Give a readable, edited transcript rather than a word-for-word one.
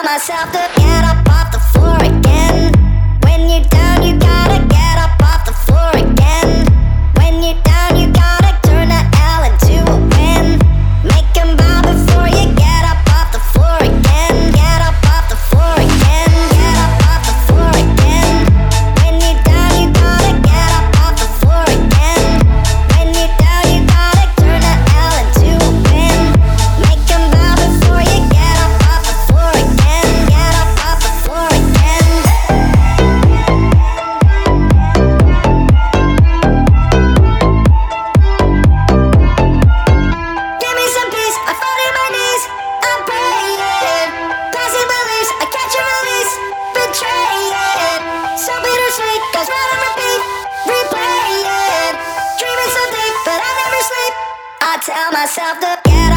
myself to get up off the floor again. When you're down, you gotta get up off the floor again. When you're down, you gotta turn a L into a win. Make 'em bow before you get up off the floor again. Get up off the floor again. Get up off the floor again. When you're down, you gotta get up off the floor again. When you're down, you gotta turn a L into a win. Make 'em bow before you get up off the floor again. Get up off the floor again. Give me some peace, I fall to my knees. I'm praying, passing beliefs, I catch a release. Betraying, so bittersweet, goes round and repeat. Replaying, dreaming so deep, but I never sleep. I tell myself to get